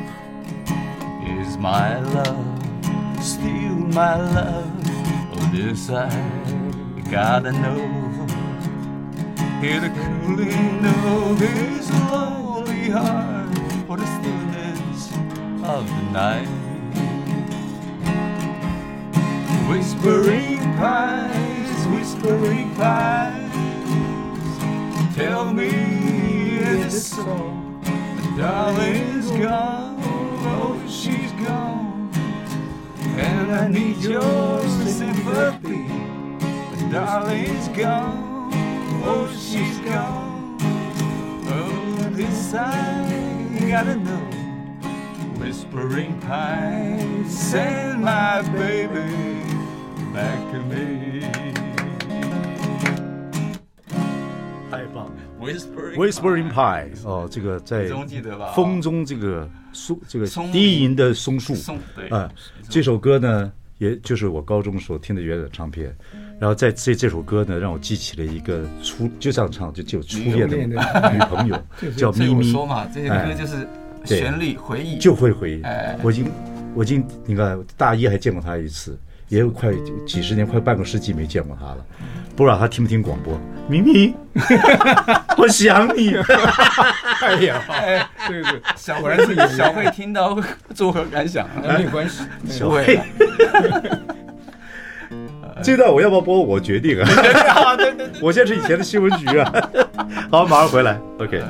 C: is my love, still my love. Oh, this I gotta know. Hear the cooling of his lonely heart for the stillness of the night. Whispering pines, whispering pines, tell me. So, my darling's gone, oh, she's gone.
E: and I need your sympathy. But darling's gone, oh she's gone. Oh, this I gotta know. Whispering pines, send my baby back to me.
A: 太棒了
E: Whispering
A: ！Whispering Pie 哦，这个在
E: 中记得吧
A: 风中这个松这个
E: 松
A: 低吟的松树
E: 松对
A: 啊，这首歌呢，也就是我高中时候听的原版唱片，然后在这这首歌呢，让我记起了一个初就这样唱就就初恋的女朋友叫
E: 所以我
A: 咪咪，
E: 说嘛，这些歌就是旋律回忆，
A: 就会回忆
E: 哎。
A: 我已经我已经你看大一还见过他一次，也有快几十年，快半个世纪没见过他了。不知道他听不听广播？咪咪，我想你。
B: 哎呀，哎，对对，
E: 小
B: 果然是演员
E: 小慧听到作何感想？
B: 没有关系。
A: 小慧，这段我要不要播？我决定啊。
E: 对对对，
A: 我现在是以前的新闻局啊。好，马上回来。OK。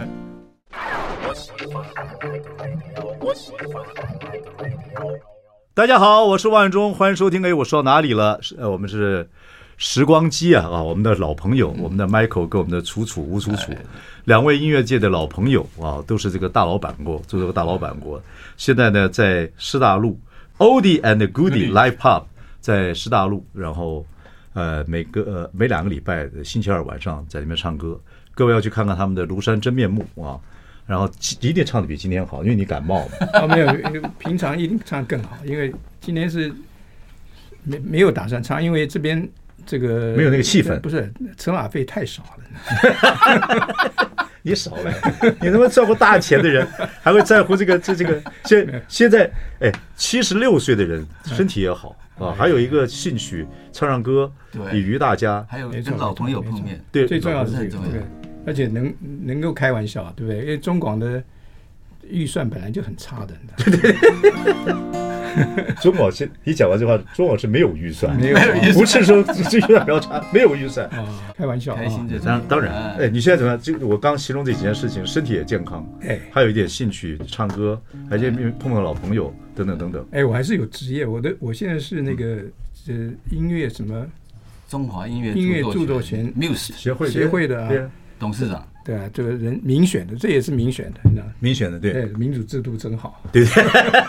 A: 大家好，我是万忠，欢迎收听。哎，我说到哪里了？是呃，我们是时光机啊啊，我们的老朋友，我们的 Michael 跟我们的楚楚吴楚楚，两位音乐界的老朋友啊，都是这个大老板过，做这个大老板过。现在呢，在师大路 Oldie and Goodie Live Pub 在师大路，然后呃每个呃每两个礼拜的星期二晚上在那边唱歌，各位要去看看他们的庐山真面目啊。然后一定唱的比今天好，因为你感冒嘛。
B: 啊，没有，平常一定唱得更好，因为今天是没没有打算唱，因为这边这个
A: 没有那个气氛，
B: 不是车马费太少了。
A: 你少来，你他妈照顾大钱的人，还会在乎这个这这个现现在哎，七十六岁的人身体也好啊，还有一个兴趣唱唱歌，
E: 对，
A: 以娱大家，
E: 还有跟老朋友碰面，
A: 对，
B: 最重要的是
E: 很重要。
B: 而且能能够开玩笑，对不对？因为中广的预算本来就很差的。对对对。
A: 中广是，你讲完这话，中广是没有预算，
B: 没有
A: 预算，不是说这预算比较差，没有预算。
B: 啊，开玩笑，
E: 开心就
A: 当当然，哎，你现在怎么样？这我刚形容这几件事情，身体也健康，
B: 哎，
A: 还有一点兴趣，唱歌，而且碰到老朋友，等等等等。
B: 哎，我还是有职业，我的我现在是那个呃音乐什么
E: 中华音乐
B: 音乐著作权
E: Music
A: 协会
B: 协会的啊。
E: 董事长，
B: 对啊，这个人民选的，这也是民选的，你知道吗？
A: 民选的，对，
B: 对，民主制度真好。
A: 对对。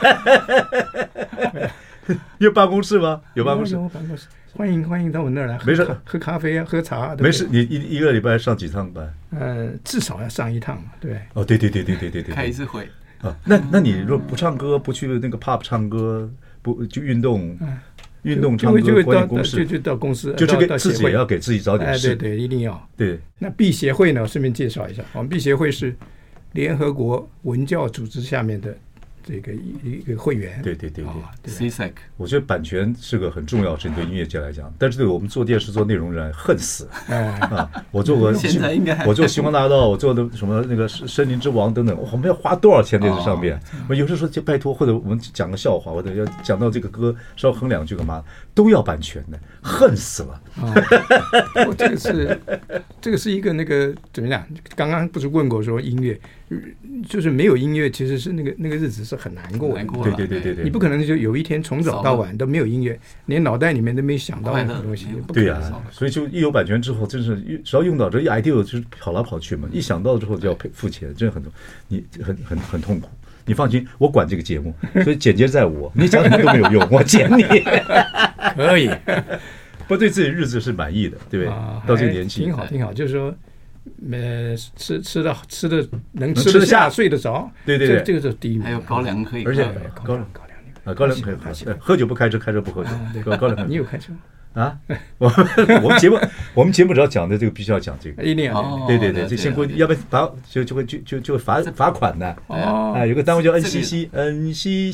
A: 有办公室吗？有办公室，
B: 有办公室，欢迎欢迎到我那儿来，
A: 没事，
B: 喝咖啡啊，喝茶。
A: 没事，你一一个礼拜上几趟班？
B: 呃，至少要上一趟嘛，对。
A: 哦，对对对对对对对，
E: 开一次会
A: 啊。那那你如果不唱歌，不去那个 pub 唱歌，不就运动？运动唱歌，管理公司
B: 就就到公司，
A: 就这个自己也要给自己找点事。
B: 哎，对对，一定要。
A: 对。
B: 那 B 协会呢？顺便介绍一下，我们 B 协会是联合国文教组织下面的这个一个会员。
A: 对对对
E: 对 C S E C。
A: 我觉得版权是个很重要的事情，对音乐界来讲，但是对我们做电视做内容人恨死。
B: 哎
A: 啊，我做过，
E: 现在应该
A: 我做星光大道，我做的什么那个森林之王等等，我们要花多少钱在这上面？我有的时候就拜托，或者我们讲个笑话，或者要讲到这个歌稍微哼两句干嘛，都要版权的，恨死了。
B: 啊，这个是这个是一个那个怎么讲？刚刚不是问过说音乐，就是没有音乐，其实是那个那个日子是很难过的。
A: 对对对对对，
B: 你不可能就有一天从早到晚都没有音乐，连脑袋里面都没想到那个东西。
A: 对呀，所以就一有版权之后，真是只要用到这 idea 就是跑来跑去嘛，一想到之后就要付钱，真的很你很很很痛苦。你放心，我管这个节目，所以剪接在我，你讲什么都没有用，我剪你
B: 可以。
A: 不对自己日子是满意的，对不对？啊、到这个年纪
B: 挺好，挺好。就是说，呃，吃吃的吃的能吃得下，睡得着，
A: 对对对，
B: 这个是第一名。
E: 还有高粱可以，
A: 而且
B: 高粱高粱
A: 啊，高粱可以喝，喝酒不开车，开车不喝酒。高高粱，
B: 你有开车
A: 啊？我我们节目我们节目只要讲的这个，必须要讲这个，
B: 一定要。
A: 对对对，这先规定，要不然罚就就会就就就罚罚款的。哦，哎，有个单位叫 N C C，N C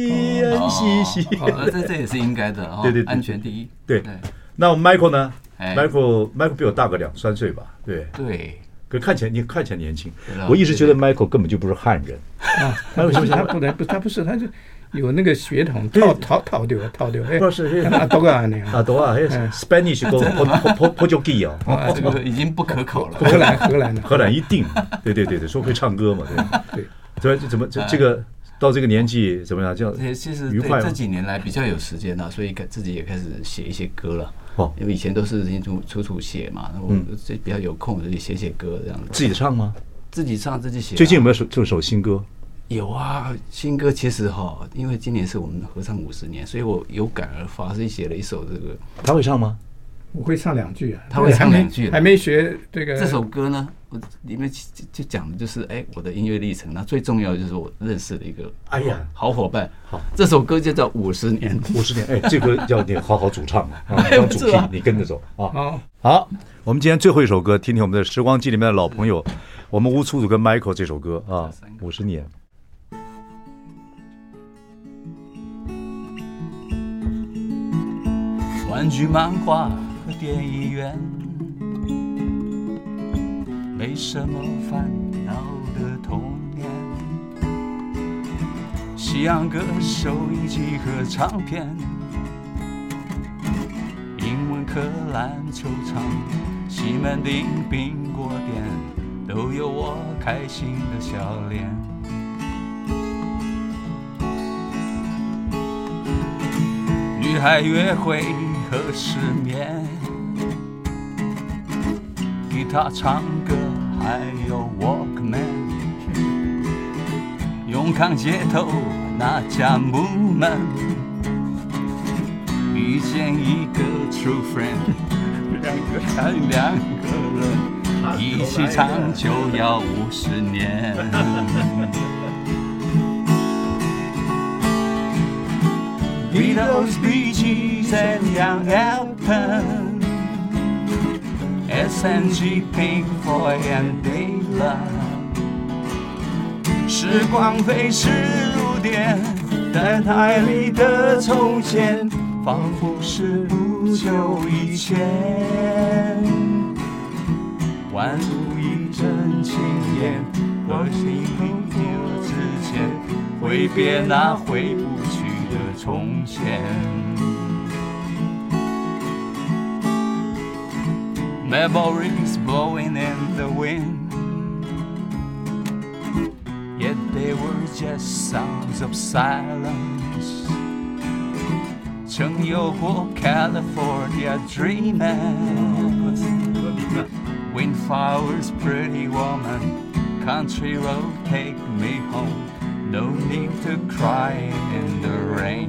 A: C，N C C，
E: 这这也是应该的。
A: 对对，
E: 安全第一。
A: 对。那我们 Michael 呢 ？Michael Michael 比我大个两三岁吧？对
E: 对。
A: 可看起来你看起来年轻，我一直觉得 Michael 根本就不是汉人
B: 啊。他不是他不能不他不是他就有那个血统套套套丢套丢。
A: 不是
B: 啊多啊那样
A: 啊多啊，Spanish 跟 Portuguese
E: 啊，这个已经不可考了。
B: 荷兰荷兰的
A: 荷兰一定，对对对对，说会唱歌嘛，对对。所以怎么这这个到这个年纪怎么样？叫
C: 其实
A: 愉快吗
C: 对这几年来比较有时间了，所以开自己也开始写一些歌了。
A: 哦，
C: 因为以前都是楚楚楚写嘛，然后
A: 嗯
C: 这比较有空自己写写歌这样子。
A: 自己唱吗？
C: 自己唱自己写啊。
A: 最近有没有首这首新歌？
C: 有啊，新歌其实哈，因为今年是我们合唱五十年，所以我有感而发，所以写了一首这个。
A: 他会唱吗？
B: 我会唱两句啊，
C: 他会唱两句
B: 还没学这个
C: 这首歌呢，我里面就就讲的就是哎我的音乐历程，那最重要的就是我认识了一个
A: 哎呀
C: 好伙伴。
A: 好，
C: 这首歌就叫五十年。
A: 五十年，哎，这个要你好好主唱啊，啊当主 key，你跟着走啊。
B: 好，
A: 好，我们今天最后一首歌，听听我们的时光机里面的老朋友，我们吴楚楚跟 Michael 这首歌啊，五十年。
C: 玩具漫画和电影院，没什么烦恼的童年。西洋歌收音机和唱片，英文课篮球场，西门町苹果店，都有我开心的笑脸。女孩约会和失眠，吉他唱歌还有 Walkman， 勇抗街头那家木门，遇见一个 true friend， 两个两个人一起唱就要五十年。Beatles, Bee Gees and Young Elton, S N G, Pink Floyd and Dylan。时光飞逝如电，但爱里的从前，仿佛是不久以前。宛如一阵青烟，和心灵之间，挥别那回不去的从前。Memories blowing in the wind, yet they were just sounds of silence. 曾有过 California dreaming, windflowers, pretty woman, country road, take me home. No need to cry in the rain.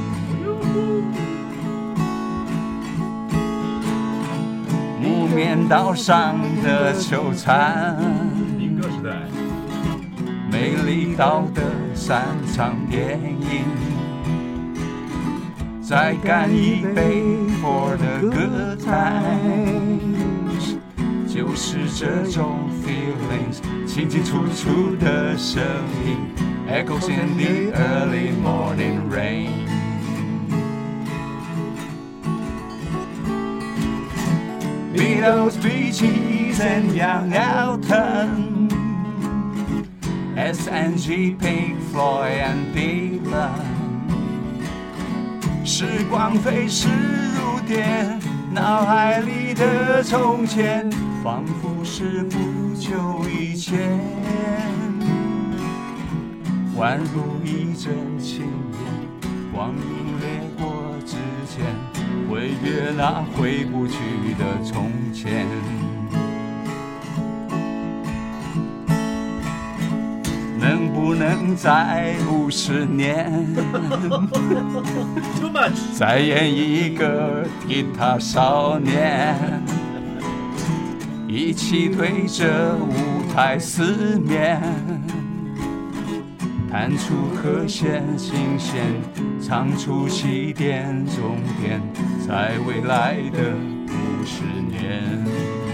C: 木棉道上的秋蝉，
A: 民歌时代，
C: 美丽岛的三场电影，再干一杯 for the good times， 就是这种 feelings， 清清楚楚的声音 ，echoes in the early morning rain。Beatles, Bee Gees and Young Elton, S N G, Pink Floyd and Dylan。时光飞逝如电，脑海里的从前，仿佛是不久以前。宛如一阵青烟，光阴掠过指尖，挥别那回不去的从前。能不能在五十年再演一个吉他少年，一起对着舞台四面，弹出和弦琴弦，唱出起点终点，在未来的五十年，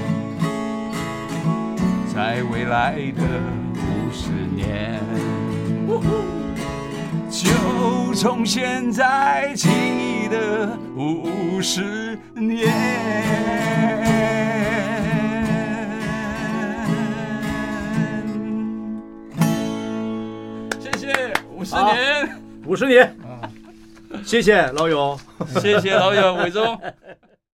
C: 在未来的五十年，就从现在经历的五十年。谢谢五十年，
A: 五十年，谢谢老友，
C: 谢谢老友伟忠。